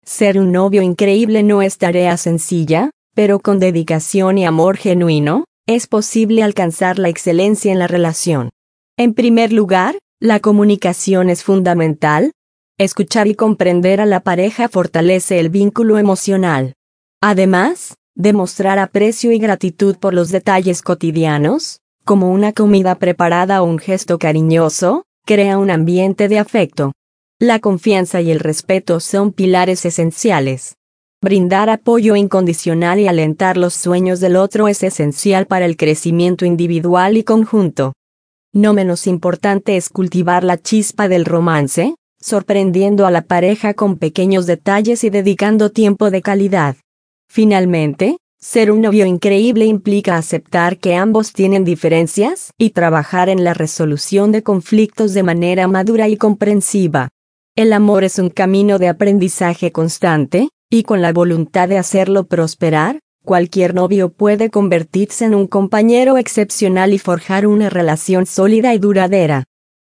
Ser un novio increíble no es tarea sencilla, pero con dedicación y amor genuino, es posible alcanzar la excelencia en la relación. En primer lugar, la comunicación es fundamental. Escuchar y comprender a la pareja fortalece el vínculo emocional. Además, demostrar aprecio y gratitud por los detalles cotidianos, como una comida preparada o un gesto cariñoso, crea un ambiente de afecto. La confianza y el respeto son pilares esenciales. Brindar apoyo incondicional y alentar los sueños del otro es esencial para el crecimiento individual y conjunto. No menos importante es cultivar la chispa del romance, sorprendiendo a la pareja con pequeños detalles y dedicando tiempo de calidad. Finalmente, ser un novio increíble implica aceptar que ambos tienen diferencias y trabajar en la resolución de conflictos de manera madura y comprensiva. El amor es un camino de aprendizaje constante, y con la voluntad de hacerlo prosperar, cualquier novio puede convertirse en un compañero excepcional y forjar una relación sólida y duradera.